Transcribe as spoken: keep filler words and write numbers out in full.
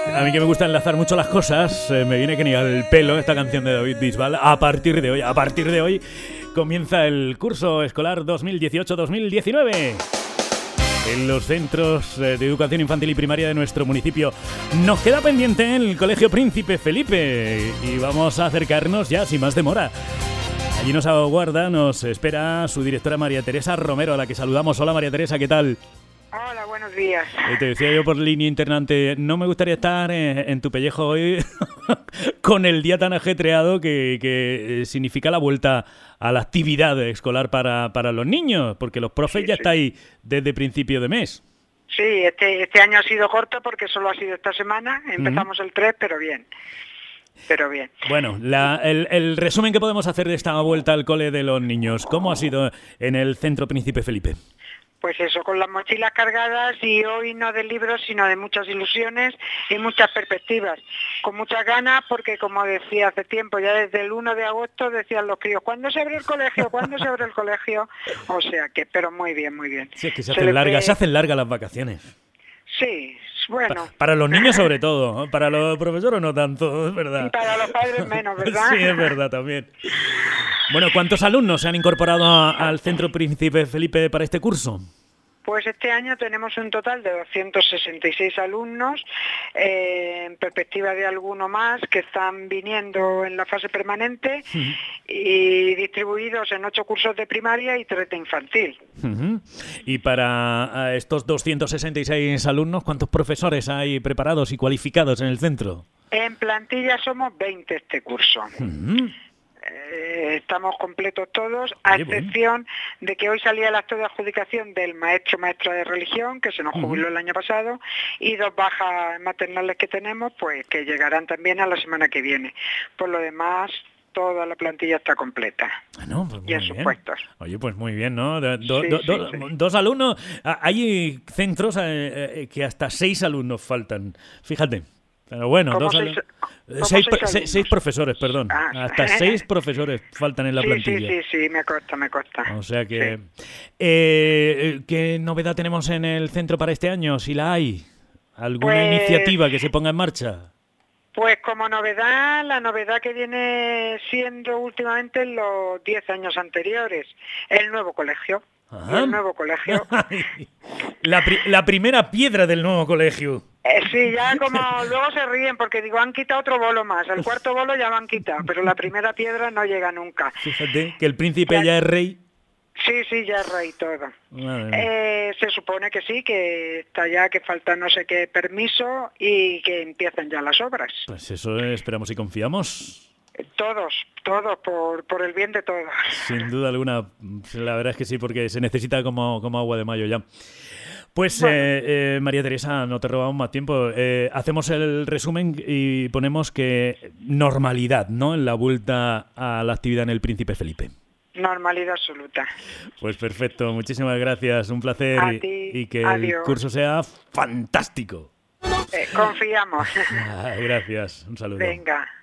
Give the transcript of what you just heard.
A mí que me gusta enlazar mucho las cosas, eh, me viene que ni al pelo esta canción de David Bisbal. A partir de hoy, a partir de hoy comienza el curso escolar dos mil dieciocho dos mil diecinueve en los centros de educación infantil y primaria de nuestro municipio. Nos queda pendiente el Colegio Príncipe Felipe y vamos a acercarnos ya sin más demora. Allí nos aguarda, nos espera su directora María Teresa Romero, a la que saludamos. Hola María Teresa, ¿qué tal? Hola, buenos días. Eh, te decía yo por línea internamente, no me gustaría estar en, en tu pellejo hoy con el día tan ajetreado que, que significa la vuelta a la actividad escolar para, para los niños, porque los profes Sí, ya sí. estáis desde principio de mes. Sí, este, este año ha sido corto porque solo ha sido esta semana. Empezamos el tres, pero bien. Pero bien. Bueno, la, el, el resumen que podemos hacer de esta vuelta al cole de los niños, ¿cómo ha sido en el Centro Príncipe Felipe? Pues eso, con las mochilas cargadas y hoy no de libros, sino de muchas ilusiones y muchas perspectivas. Con muchas ganas porque, como decía hace tiempo, ya desde el uno de agosto decían los críos, ¿cuándo se abre el colegio? ¿Cuándo se abre el colegio? O sea que, pero muy bien, muy bien. Sí, es que se Se hacen le largas, ve- se hacen largas las vacaciones. Sí, bueno. Pa- para los niños sobre todo, ¿no? Para los profesores no tanto, es Y verdad. para los padres menos, ¿verdad? Sí, es verdad también. Bueno, ¿cuántos alumnos se han incorporado a- al Centro Príncipe Felipe para este curso? Pues este año tenemos un total de doscientos sesenta y seis alumnos, eh, en perspectiva de alguno más que están viniendo en la fase permanente y distribuidos en ocho cursos de primaria y tres de infantil. Ujú. Y para eh, estos doscientos sesenta y seis alumnos, ¿cuántos profesores hay preparados y cualificados en el centro? En plantilla somos veinte este curso. Ujú. Eh, estamos completos todos, a Oye, bueno. excepción de que hoy salía el acto de adjudicación del maestro maestra de religión, que se nos jubiló el año pasado, y dos bajas maternales que tenemos, pues que llegarán también a la semana que viene. Por lo demás, toda la plantilla está completa. Bueno, pues muy Y en sus bien. puestos. Oye, pues muy bien, ¿no? Do- do- Sí, do- sí, do- sí. Dos alumnos. Ah, Hay centros eh, eh, que hasta seis alumnos faltan. Fíjate. Pero bueno, ¿Cómo dos seis- alumnos. cómo Seis, seis pro- se- alumnos? seis profesores, perdón. Ah. Hasta seis profesores faltan en la Sí, plantilla. sí, sí, sí, me consta, me consta. O sea que... Sí. Eh, ¿qué novedad tenemos en el centro para este año? Si la hay. ¿Alguna Pues- iniciativa que se ponga en marcha? Pues como novedad, la novedad que viene siendo últimamente en los diez años anteriores, el nuevo colegio. Ajá. El nuevo colegio. la, pri- la primera piedra del nuevo colegio. Eh, sí, ya como luego se ríen porque digo, han quitado otro bolo más. El cuarto bolo ya lo han quitado, pero la primera piedra no llega nunca. Fíjate que el príncipe Ya- ya es rey. Sí, sí, ya es rey todo. Madre mía. Eh, se supone que sí, que está ya, que falta no sé qué permiso y que empiezan ya las obras. Pues eso esperamos y confiamos. Eh, Todos, todos, por, por el bien de todos. Sin duda alguna, la verdad es que sí, porque se necesita como, como agua de mayo ya. Pues, Bueno. eh, eh, María Teresa, no te robamos más tiempo. Eh, hacemos el resumen y ponemos que normalidad, ¿no? En la vuelta a la actividad en el Príncipe Felipe. Normalidad absoluta. Pues perfecto, muchísimas gracias, un placer A y, ti, y que el adiós. curso sea fantástico. Eh, confiamos. Ah, gracias, un saludo. Venga.